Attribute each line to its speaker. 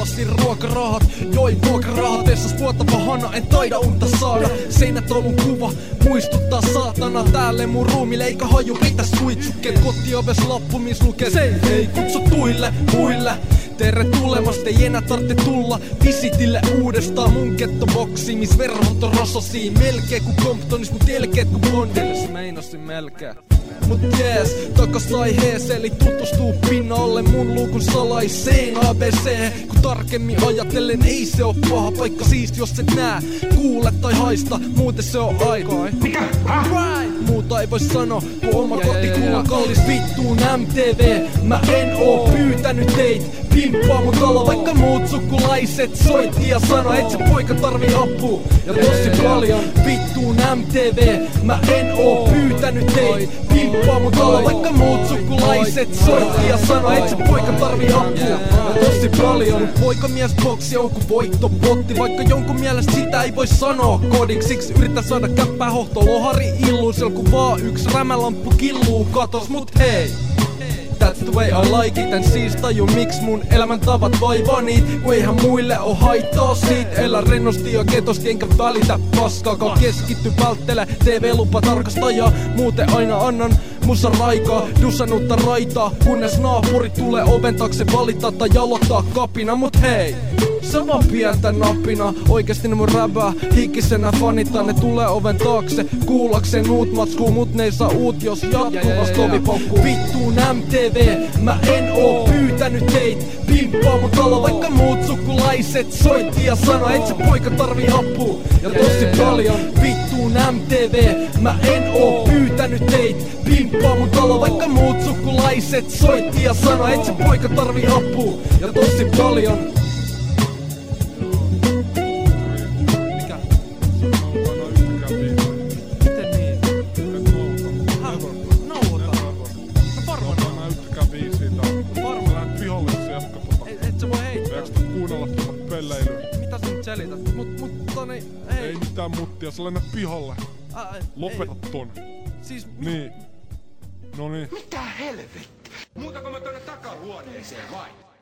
Speaker 1: Pelasin ruokarahat, join vuokrarahat. Essas vuotava hana, en taida unta saada. Seinätaulun kuva muistuttaa saatana. Täälle mun ruumille eikä haju pitäs suitsukkeet. Kotioves lappu mis lukee ei kutsutuille muille. Tervetulemasta ei enää tarvitse tulla visitille uudestaan mun gettoboksiin, mis verhot on rososiin. Melkein ku Comptonis, mut elkeet ku Bondille. Meinasin melkein. Mut jees, takas aiheeseen, eli tutustuu pinnalle mun lukun salaiseen ABC. Kun tarkemmin ajatellen ei se oo paha paikka siisti, jos et nää, kuule tai haista, muuten se on aika.
Speaker 2: Mikä?
Speaker 1: Muuta ei voi sano, kun oma kotikuva kallis vittuun MTV. Mä en oo pyytänyt teit pimppaa mut alla, vaikka muut sukulaiset soitti ja sano, et se poika tarvii apua. Ja tosi paljon vittuun MTV. Mä en oo pyytänyt teit pimppaa mut alla, vaikka muut sukulaiset soitti ja sano, et se poika tarvii apua. Ja tosi paljon poikamiesboksi on ku voittopotti, vaikka jonkun mielestä sitä ei voi sanoa kodiksi. Siksi yritän saada käppää hohto lohari illuusel, kun vaan yks rämälamppu killuu katos. Mut hei, that's the way I like it. En siis taju miks mun elämäntavat vaivaa niit, kun eihän muille oo haittaa siitä. Elä rennosti ja ketosti enkä välitä paskaakaan. Keskitty välttele TV-lupa tarkastajaa, muuten aina annan musa raikaa, dusanutta raitaa, kunnes naapuri tulee oven taakse valittaa tai jalottaa kapina. Mut hei, se on vaan pientä napina. Oikeesti ne mun räbää hikisenä fanittaa. Ne tulee oven taakse kuullakseen uut matskuu, mut ne ei saa uut jos jatkuvas tovi paukkuu. Vittuun MTV, mä en oo pyytänyt teit pimppaa mut alla, vaikka muut sukulaiset soitti ja sano, et se poika tarvii apua. Ja tosi paljon vittuun MTV, mä en oo pyytänyt teit pimppaa mut alla, vaikka muut sukulaiset soitti ja sano, et se poika tarvii apua. Ja tosi paljon. Mitä sä nyt selität? Mutta niin, hei.
Speaker 3: Ei mitään muttia, sä lennät pihalle. Lopeta ton.
Speaker 1: Siis
Speaker 3: niin. Noniin.
Speaker 2: Mitä helvettiä? Muutako mä tonne takahuoneeseen vai?